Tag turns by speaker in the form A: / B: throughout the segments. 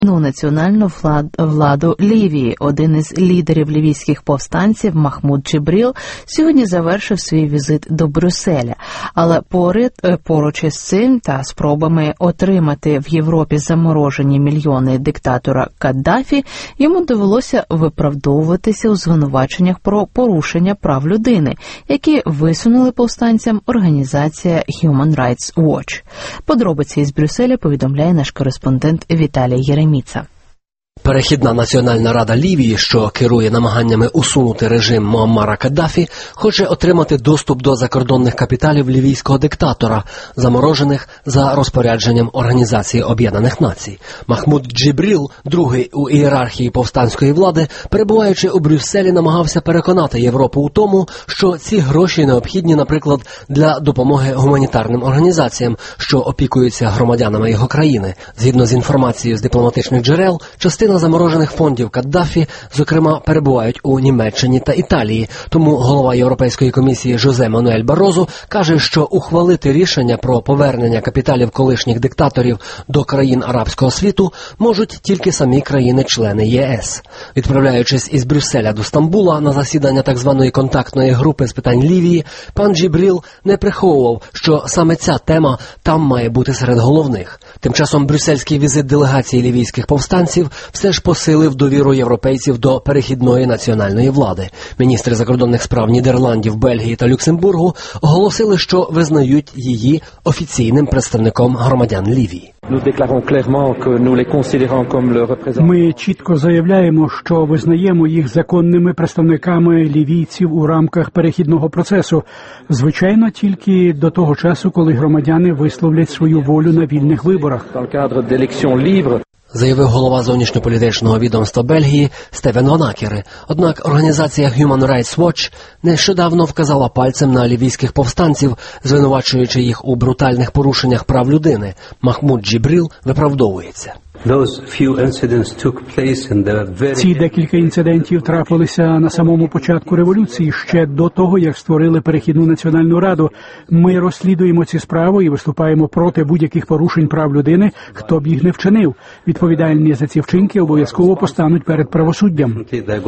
A: національну владу Лівії. Один із лідерів лівійських повстанців Махмуд Джібріл сьогодні завершив свій візит до Брюсселя. Але поруч із цим та спробами отримати в Європі заморожені мільйони диктатора Каддафі, йому довелося виправдовуватися у звинуваченнях про порушення прав людини, які висунули повстанцям організація Human Rights Watch. Подробиці із Брюсселя повідомляє наш кореспондент Віталій Єреміца.
B: Перехідна Національна рада Лівії, що керує намаганнями усунути режим Муаммара Каддафі, хоче отримати доступ до закордонних капіталів лівійського диктатора, заморожених за розпорядженням Організації Об'єднаних Націй. Махмуд Джібріл, другий у ієрархії повстанської влади, перебуваючи у Брюсселі, намагався переконати Європу у тому, що ці гроші необхідні, наприклад, для допомоги гуманітарним організаціям, що опікуються громадянами його країни. Згідно з інформацією з дипломатичних джерел, частина заморожених фондів Каддафі, зокрема, перебувають у Німеччині та Італії. Тому голова Європейської комісії Жозе Мануель Барозу каже, що ухвалити рішення про повернення капіталів колишніх диктаторів до країн арабського світу можуть тільки самі країни-члени ЄС. Відправляючись із Брюсселя до Стамбула на засідання так званої контактної групи з питань Лівії, пан Джібріл не приховував, що саме ця тема там має бути серед головних. Тим часом брюссельський візит делегації лівійських повстанців все ж посилив довіру європейців до перехідної національної влади. Міністри закордонних справ Нідерландів, Бельгії та Люксембургу оголосили, що визнають її офіційним представником громадян Лівії.
C: Ми чітко заявляємо, що визнаємо їх законними представниками лівійців у рамках перехідного процесу. Звичайно, тільки до того часу, коли громадяни висловлять свою волю на вільних виборах.
B: Заявив голова зовнішньополітичного відомства Бельгії Стевен Ван Акере. Однак організація Human Rights Watch нещодавно вказала пальцем на лівійських повстанців, звинувачуючи їх у брутальних порушеннях прав людини. Махмуд Джібріл виправдовується.
C: Ці декілька інцидентів трапилися на самому початку революції, ще до того, як створили перехідну національну раду. Ми розслідуємо ці справи і виступаємо проти будь-яких порушень прав людини, хто б їх не вчинив. Відповідальні за ці вчинки обов'язково постануть перед правосуддям.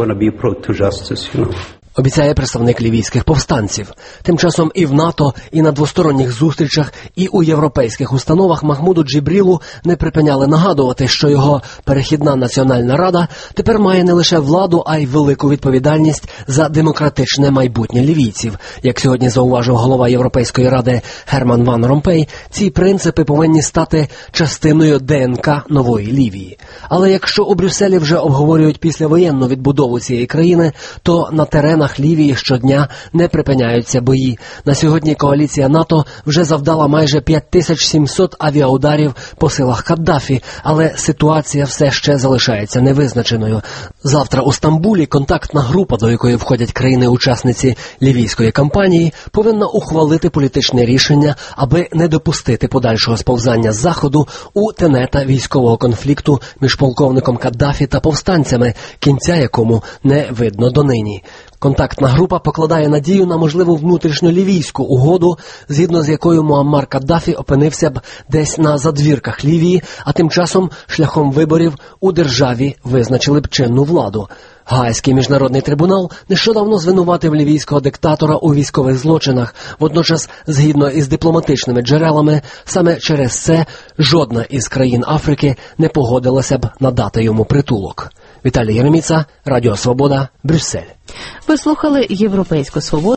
B: Обіцяє представник лівійських повстанців. Тим часом і в НАТО, і на двосторонніх зустрічах, і у європейських установах Махмуду Джібрілу не припиняли нагадувати, що його перехідна національна рада тепер має не лише владу, а й велику відповідальність за демократичне майбутнє лівійців. Як сьогодні зауважив голова Європейської ради Герман Ван Ромпей, ці принципи повинні стати частиною ДНК нової Лівії. Але якщо у Брюсселі вже обговорюють післявоєнну відбудову цієї країни, то на теренах Лівії щодня не припиняються бої. На сьогодні коаліція НАТО вже завдала майже 5700 авіаударів по силах Каддафі, але ситуація все ще залишається невизначеною. Завтра у Стамбулі контактна група, до якої входять країни-учасниці лівійської кампанії, повинна ухвалити політичне рішення, аби не допустити подальшого сповзання з Заходу у тенета військового конфлікту між полковником Каддафі та повстанцями, кінця якому не видно донині. Контактна група покладає надію на можливу внутрішньолівійську угоду, згідно з якою Муаммар Каддафі опинився б десь на задвірках Лівії, а тим часом шляхом виборів у державі визначили б чинну владу. Гаазький міжнародний трибунал нещодавно звинуватив лівійського диктатора у військових злочинах. Водночас, згідно із дипломатичними джерелами, саме через це жодна із країн Африки не погодилася б надати йому притулок. Віталій Єреміца, Радіо Свобода, Брюссель.
A: Ви слухали «Європейську свободу».